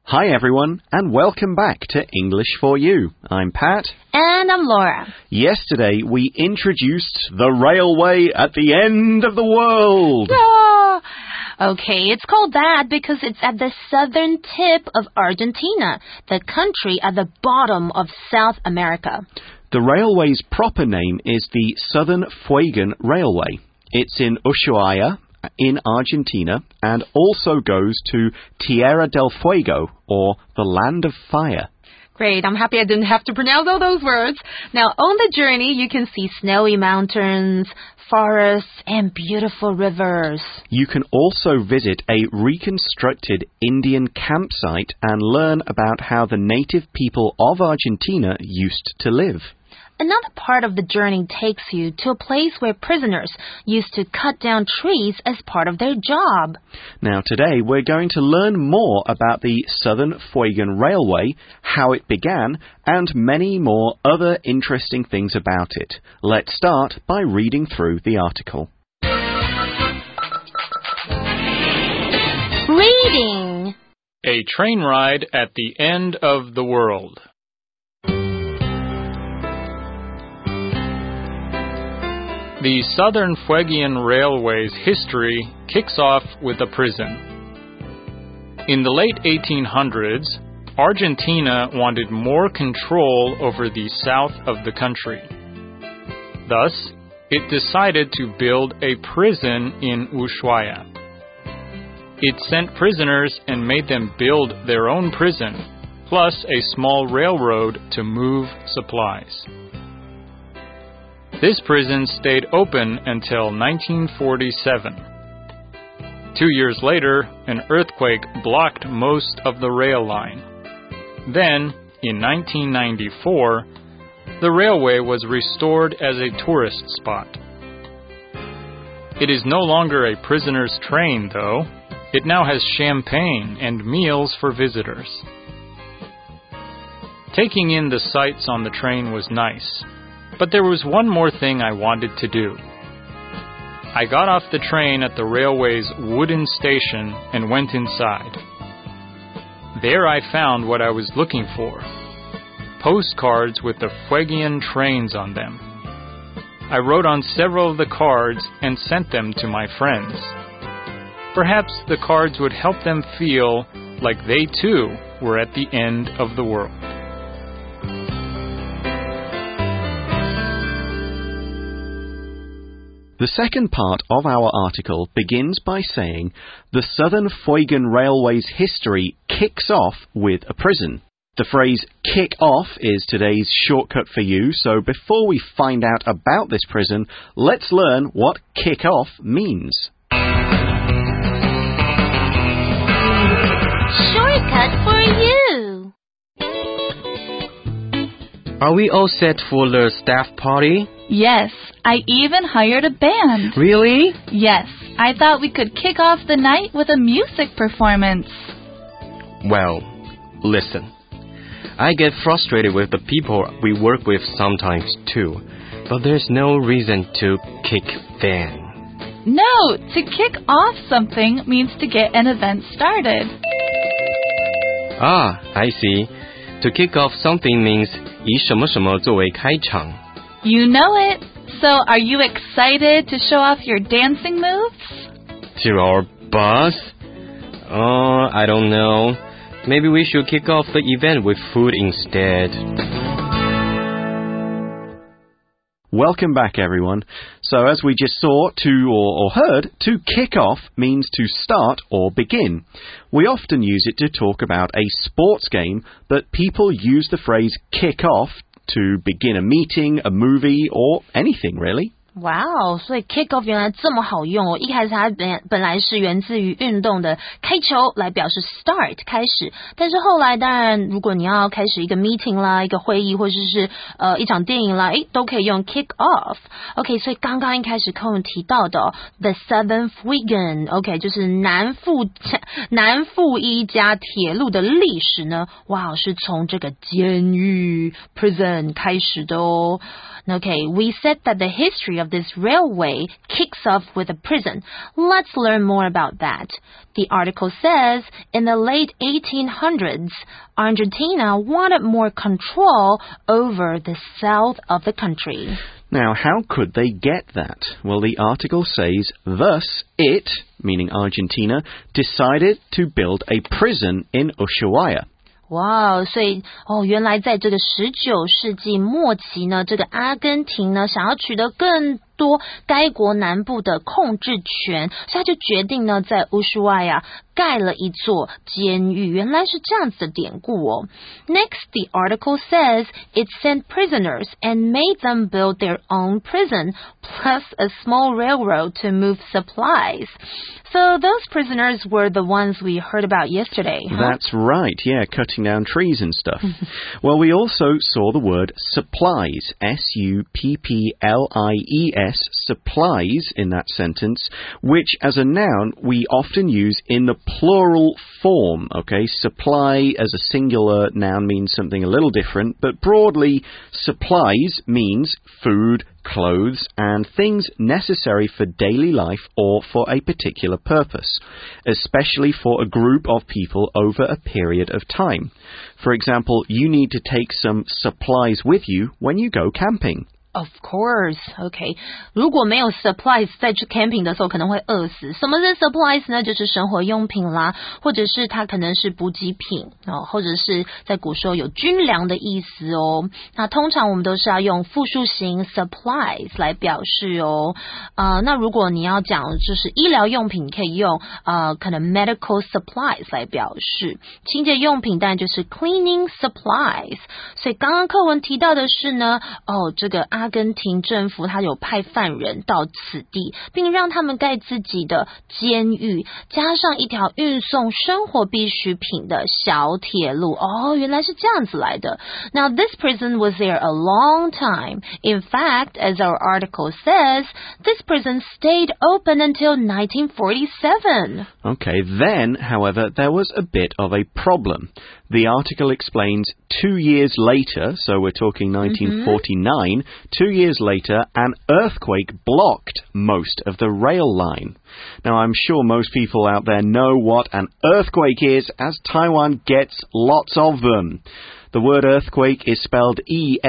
Hi everyone, and welcome back to English for You. I'm Pat. And I'm Laura. Yesterday we introduced the railway at the end of the world. Oh, okay, it's called that because it's at the southern tip of Argentina, the country at the bottom of South America. The railway's proper name is the Southern Fuegan Railway. It's in Ushuaia, in Argentina, and also goes to Tierra del Fuego, or the Land of Fire. Great, I'm happy I didn't have to pronounce all those words. Now, on the journey, you can see snowy mountains, forests, and beautiful rivers. You can also visit a reconstructed Indian campsite and learn about how the native people of Argentina used to live. Another part of the journey takes you to a place where prisoners used to cut down trees as part of their job. Now today we're going to learn more about the Southern Fuegan Railway, how it began, and many more other interesting things about it. Let's start by reading through the article. Reading. A train ride at the end of the world. The Southern Fuegian Railway's history kicks off with a prison. In the late 1800s, Argentina wanted more control over the south of the country. Thus, it decided to build a prison in Ushuaia. It sent prisoners and made them build their own prison, plus a small railroad to move supplies. This prison stayed open until 1947. 2 years later, an earthquake blocked most of the rail line. Then, in 1994, the railway was restored as a tourist spot. It is no longer a prisoner's train, though. It now has champagne and meals for visitors. Taking in the sights on the train was nice. But there was one more thing I wanted to do. I got off the train at the railway's wooden station and went inside. There I found what I was looking for. Postcards with the Fuegian trains on them. I wrote on several of the cards and sent them to my friends. Perhaps the cards would help them feel like they too were at the end of the world. The second part of our article begins by saying the Southern Fuegan Railway's history kicks off with a prison. The phrase kick off is today's shortcut for you, so before we find out about this prison, let's learn what kick off means. Shortcut for you. Are we all set for the staff party? Yes, I even hired a band. Really? Yes, I thought we could kick off the night with a music performance. Well, listen. I get frustrated with the people we work with sometimes too, but there's no reason to kick them. No, to kick off something means to get an event started. Ah, I see. To kick off something means 以什么什么作为开场。 You know it. So are you excited to show off your dancing moves? To our boss? I don't know. Maybe we should kick off the event with food instead. Welcome back, everyone. So as we just saw, or heard, to kick off means to start or begin. We often use it to talk about a sports game, but people use the phrase kick off to begin a meeting, a movie, or anything, really. Wow, 所以 kick off 原来这么好用哦！一开始它本来是源自于运动的开球来表示 start 开始，但是后来当然如果你要开始一个 meeting 啦、一个会议或者是一场电影啦，都可以用 kick off。OK， 所以刚刚一开始课文提到的the Southern Fuegan，OK， 就是南富一家铁路的历史呢，哇，是从这个监狱 prison 开始的哦。 Okay, we said that the history of this railway kicks off with a prison. Let's learn more about that. The article says, in the late 1800s, Argentina wanted more control over the south of the country. Now, how could they get that? Well, the article says, thus it, meaning Argentina, decided to build a prison in Ushuaia. 哇，所以原来在这个19世纪末期呢，这个阿根廷呢想要取得更多该国南部的控制权，所以他就决定呢在乌苏埃亚盖了一座监狱。原来是这样子的典故哦。Next, the article says it sent prisoners and made them build their own prison, plus a small railroad to move supplies. So those prisoners were the ones we heard about yesterday. Huh? That's right, yeah, cutting down trees and stuff. Well, we also saw the word supplies, S-U-P-P-L-I-E-S, supplies in that sentence, which as a noun we often use in the plural form, okay? Supply as a singular noun means something a little different, but broadly, supplies means food, clothes, and things necessary for daily life or for a particular purpose, especially for a group of people over a period of time. For example, you need to take some supplies with you when you go camping. Of course, okay. 如果没有 supplies 在去 camping 的时候可能会饿死。什么是 supplies 呢？就是生活用品啦，或者是它可能是补给品或者是在古时候有军粮的意思哦。那通常我们都是要用复数形 supplies 来表示哦。那如果你要讲就是医疗用品，你可以用可能 medical supplies 来表示。清洁用品当然就是 cleaning supplies。所以刚刚课文提到的是呢，这个阿根廷政府他有派犯人到此地，并让他们盖自己的监狱，加上一条运送生活必需品的小铁路。原来是这样子来的。Now this prison was there a long time. In fact, as our article says, this prison stayed open until 1947. Okay, then, however, there was a bit of a problem. The article explains 2 years later, so we're talking 1949, 2 years later, an earthquake blocked most of the rail line. Now, I'm sure most people out there know what an earthquake is, as Taiwan gets lots of them. The word earthquake is spelled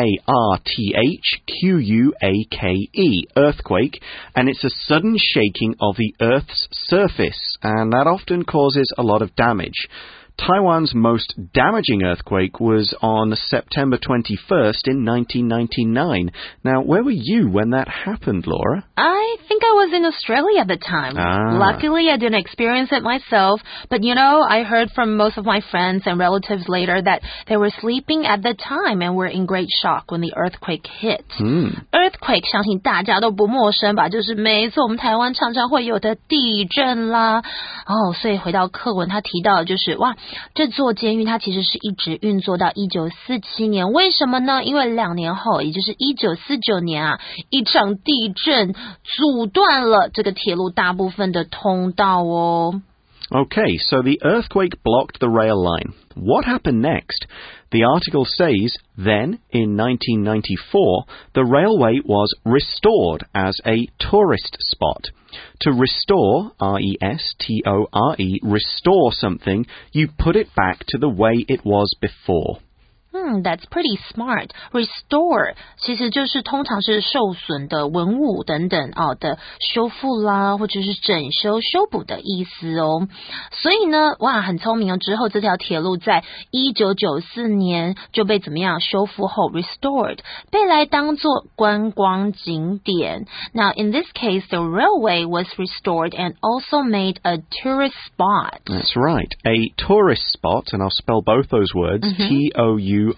E-A-R-T-H-Q-U-A-K-E, earthquake, and it's a sudden shaking of the Earth's surface, and that often causes a lot of damage. Taiwan's most damaging earthquake was on September 21st in 1999. Now, where were you when that happened, Laura? I think I was in Australia at the time. Luckily, I didn't experience it myself. But, I heard from most of my friends and relatives later that they were sleeping at the time and were in great shock when the earthquake hit. Earthquake 相信大家都不陌生吧，就是每次我们台湾常常会有的地震啦。所以回到课文，他提到的就是这座监狱它其实是一直运作到1947年，为什么呢？因为2年后，也就是1949年一场地震阻断了这个铁路大部分的通道哦。 Okay, so the earthquake blocked the rail line. What happened next? The article says, then, in 1994, the railway was restored as a tourist spot. To restore, R-E-S-T-O-R-E, restore something, you put it back to the way it was before. That's pretty smart. Restore 其实就是通常是受损的文物等等的修复啦，或者是整修修补的意思哦。所以呢，很聪明哦。之后这条铁路在1994年就被怎么样修复后 restored， 被来当作观光景点。Now in this case, the railway was restored and also made a tourist spot. That's right, a tourist spot, and I'll spell both those words, T-O-U-R-I-S-T,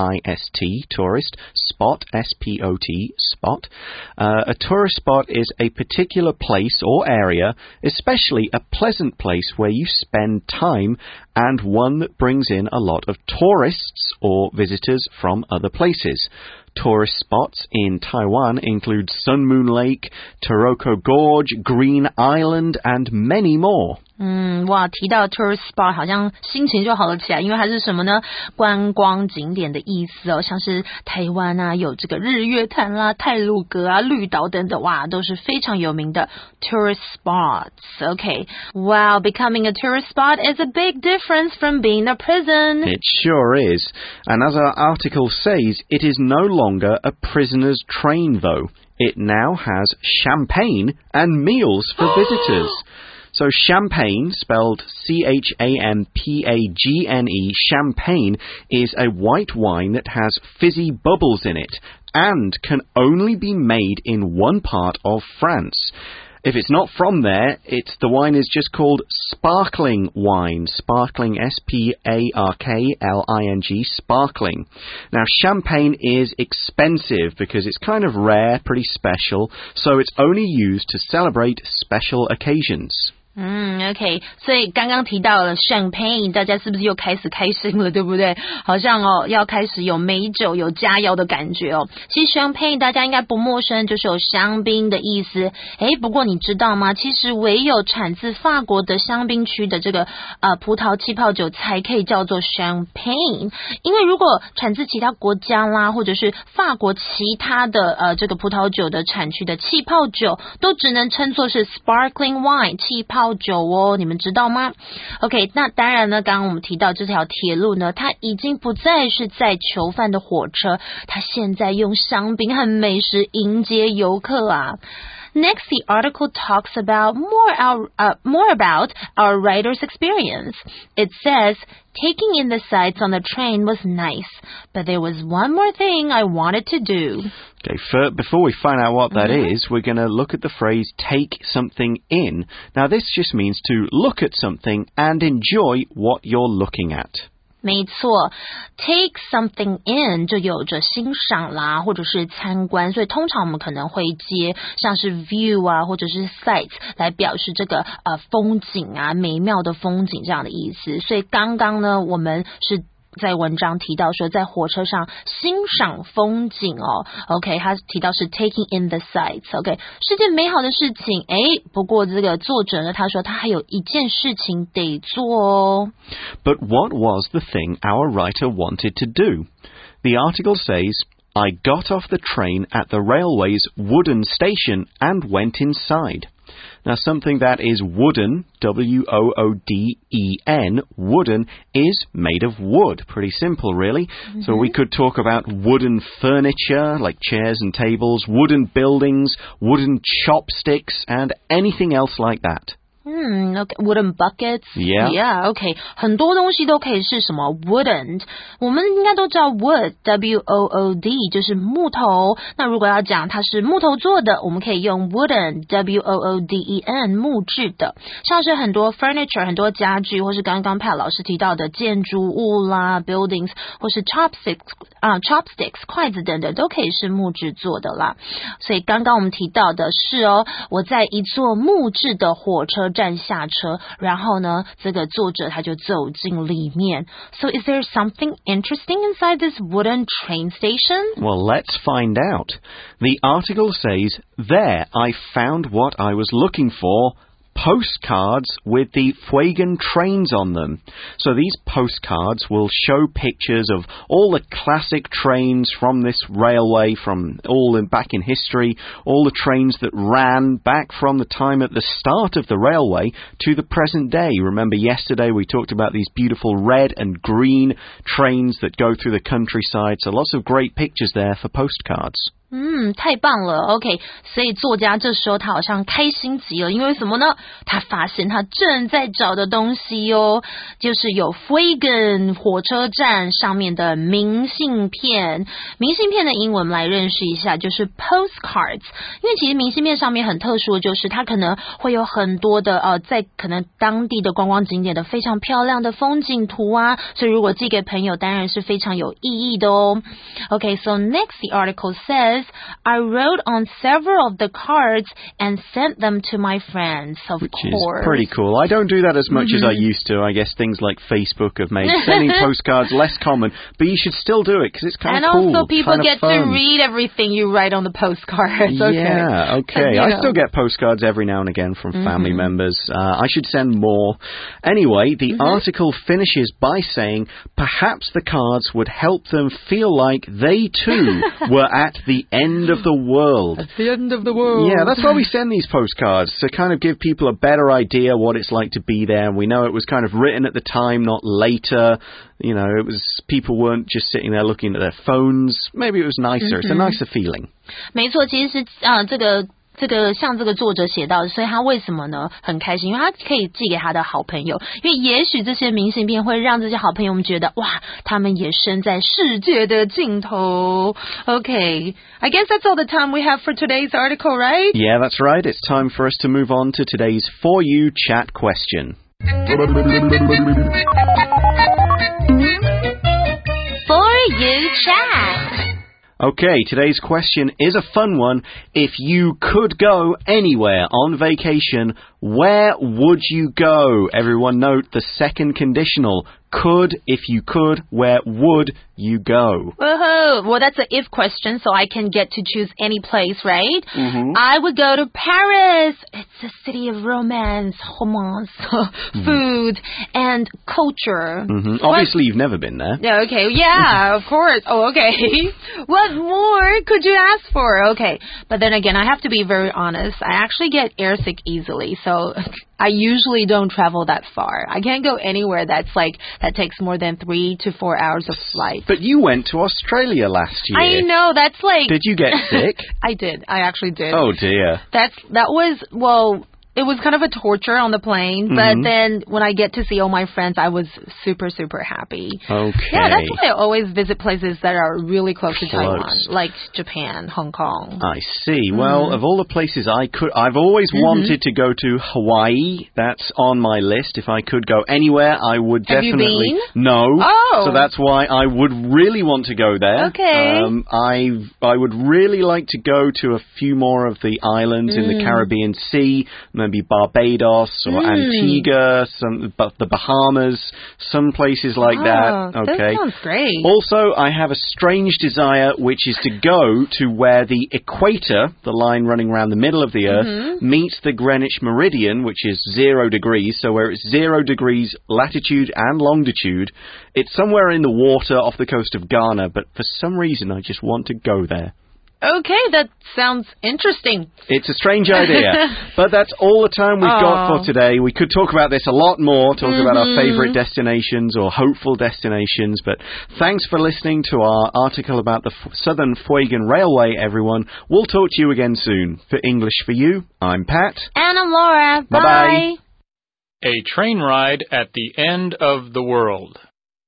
tourist, spot, S-P-O-T, spot. A tourist spot is a particular place or area, especially a pleasant place where you spend time and one that brings in a lot of tourists or visitors from other places. Tourist spots in Taiwan include Sun Moon Lake, Taroko Gorge, Green Island, and many more. 哇，提到 tourist spot 好像心情就好了起来，因为它是什么呢？观光景点的意思哦，像是台湾啊，有这个日月潭啦、太鲁阁啊、绿岛等等，哇，都是非常有名的 tourist spots. Okay, wow, becoming a tourist spot is a big difference from being a prison. It sure is. And as our article says, it is no longer a prisoner's train, though. It now has champagne and meals for visitors. So champagne, spelled C-H-A-M-P-A-G-N-E, champagne, is a white wine that has fizzy bubbles in it and can only be made in one part of France. If it's not from there, the wine is just called sparkling wine. Sparkling, S-P-A-R-K-L-I-N-G, sparkling. Now, champagne is expensive because it's kind of rare, pretty special, so it's only used to celebrate special occasions. OK， 所以刚刚提到了 champagne， 大家是不是又开始开心了，对不对？好像要开始有美酒有佳肴的感觉哦。其实 champagne 大家应该不陌生，就是有香槟的意思。不过你知道吗？其实唯有产自法国的香槟区的这个葡萄气泡酒才可以叫做 champagne， 因为如果产自其他国家啦，或者是法国其他的这个葡萄酒的产区的气泡酒，都只能称作是 sparkling wine 气泡酒哦，你们知道吗 ？OK， 那当然呢，刚刚我们提到这条铁路呢，它已经不再是载囚犯的火车，它现在用香槟和美食迎接游客啊。Next, the article talks about more about our writer's experience. It says, taking in the sights on the train was nice, but there was one more thing I wanted to do. Okay, before we find out what that is, we're going to look at the phrase take something in. Now, this just means to look at something and enjoy what you're looking at. 没错 ，take something in 就有着欣赏啦，或者是参观，所以通常我们可能会接像是 view 啊，或者是 sights 来表示这个风景啊，美妙的风景这样的意思。所以刚刚呢，我们是在文章提到说，在火车上欣赏风景哦 ，OK， 他提到是 taking in the sights，OK， 是件美好的事情，不过这个作者呢，他说他还有一件事情得做哦。 But what was the thing our writer wanted to do? The article says, I got off the train at the railway's wooden station and went inside. Now, something that is wooden, W-O-O-D-E-N, wooden, is made of wood. Pretty simple, really. So we could talk about wooden furniture, like chairs and tables, wooden buildings, wooden chopsticks, and anything else like that. Okay, wooden buckets. Yeah, okay. 很多东西都可以是什么 wooden。我们应该都知道 wood, W-O-O-D 就是木头。那如果要讲它是木头做的，我们可以用 wooden, W-O-O-D-E-N 木质的。像是很多 furniture 很多家具，或是刚刚Pat老师提到的建筑物啦 buildings， 或是 chopsticks 筷子等等都可以是木质做的啦。所以刚刚我们提到的是我在一座木质的火车站下车，然后呢，这个作者他就走进里面。So is there something interesting inside this wooden train station? Well, let's find out. The article says, there I found what I was looking for, postcards with the Fuegan trains on them. So these postcards will show pictures of all the classic trains from this railway, from back in history, all the trains that ran back from the time at the start of the railway to the present day. Remember yesterday we talked about these beautiful red and green trains that go through the countryside. So lots of great pictures there for postcards. 太棒了 OK 所以作家这时候他好像开心极了因为什么呢他发现他正在找的东西就是有 Fuegan 火车站上面的明信片的英文我们来认识一下就是 postcards 因为其实明信片上面很特殊的就是它可能会有很多的在可能当地的观光景点的非常漂亮的风景图啊所以如果寄给朋友当然是非常有意义的OK so next the article says I wrote on several of the cards and sent them to my friends, of Which course. is pretty cool. I don't do that as much as I used to. I guess things like Facebook have made sending postcards less common, but you should still do it because it's kind of cool. And also people kind get of fun. to read everything you write on the postcards. Okay. Yeah, okay. You I know. still get postcards every now and again from family members. I should send more. Anyway, the article finishes by saying perhaps the cards would help them feel like they too were at the end of the world. At the end of the world. Yeah, that's why we send these postcards, to kind of give people a better idea what it's like to be there. And we know it was kind of written at the time, not later. You know, it was people weren't just sitting there looking at their phones. Maybe it was nicer. It's a nicer feeling. 没错，其实是这个像这个作者写到的，所以他为什么呢很开心？因为他可以寄给他的好朋友，因为也许这些明信片会让这些好朋友们觉得哇，他们也身在世界的尽头。Okay, I guess that's all the time we have for today's article, right? Yeah, that's right. It's time for us to move on to today's For You chat question. For You chat. Okay, today's question is a fun one. If you could go anywhere on vacation, where would you go? Everyone note the second conditional. Could, if you could, where would you go? Woohoo! Well, that's an if question, so I can get to choose any place, right? I would go to Paris. It's a city of romance, romance, food, and culture. Obviously, you've never been there. Yeah, okay, yeah, of course. Oh, okay. What more could you ask for? Okay, but then again, I have to be very honest. I actually get airsick easily, so I usually don't travel that far. I can't go anywhere that takes more than 3 to 4 hours of flight. But you went to Australia last year. I know, that's like... Did you get sick? I did. I actually did. Oh, dear. That was, well... It was kind of a torture on the plane, but then when I get to see all my friends, I was super, super happy. Okay. Yeah, that's why I always visit places that are really close to Close. Taiwan, like Japan, Hong Kong. I see. Well, of all the places I've always wanted to go to Hawaii. That's on my list. If I could go anywhere, I would Have definitely... you been? No. Oh. So that's why I would really want to go there. Okay. I would really like to go to a few more of the islands in the Caribbean Sea, maybe Barbados or Antigua, the Bahamas, some places like that. Okay. That sounds great. Also, I have a strange desire, which is to go to where the equator, the line running around the middle of the Earth, meets the Greenwich Meridian, which is 0 degrees. So where it's 0 degrees latitude and longitude, it's somewhere in the water off the coast of Ghana, but for some reason I just want to go there. Okay, that sounds interesting. It's a strange idea, but that's all the time we've got for today. We could talk about this a lot more, talk about our favourite destinations or hopeful destinations, but thanks for listening to our article about the Southern Fuegan Railway, everyone. We'll talk to you again soon. For English for You, I'm Pat. And I'm Laura. Bye-bye. A train ride at the end of the world.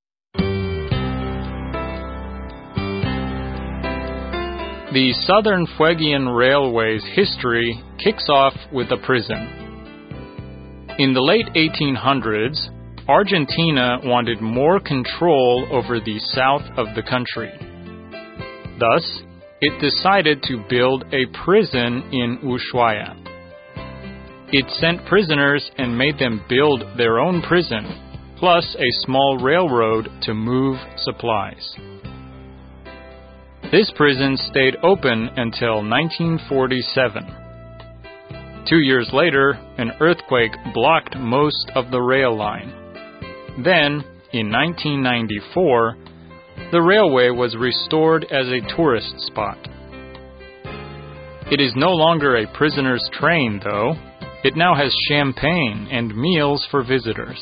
The Southern Fuegian Railway's history kicks off with a prison. In the late 1800s, Argentina wanted more control over the south of the country. Thus, it decided to build a prison in Ushuaia. It sent prisoners and made them build their own prison, plus a small railroad to move supplies. This prison stayed open until 1947. 2 years later, an earthquake blocked most of the rail line. Then, in 1994, the railway was restored as a tourist spot. It is no longer a prisoner's train, though. It now has champagne and meals for visitors.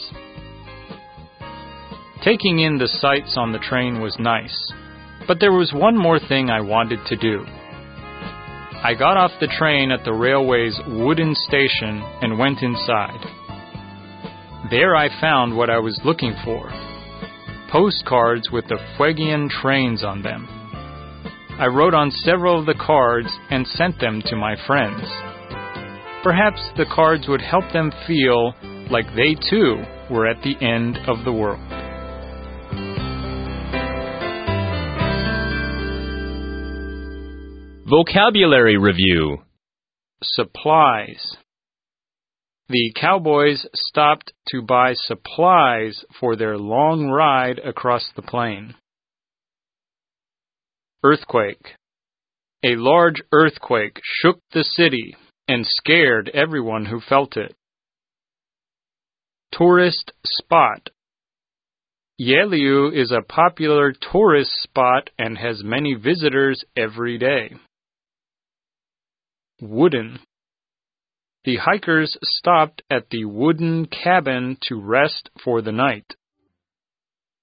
Taking in the sights on the train was nice. But there was one more thing I wanted to do. I got off the train at the railway's wooden station and went inside. There I found what I was looking for. Postcards with the Fuegian trains on them. I wrote on several of the cards and sent them to my friends. Perhaps the cards would help them feel like they too were at the end of the world. Vocabulary Review. Supplies. The cowboys stopped to buy supplies for their long ride across the plain. Earthquake. A large earthquake shook the city and scared everyone who felt it. Tourist spot. Yeiliu is a popular tourist spot and has many visitors every day. Wooden. The hikers stopped at the wooden cabin to rest for the night.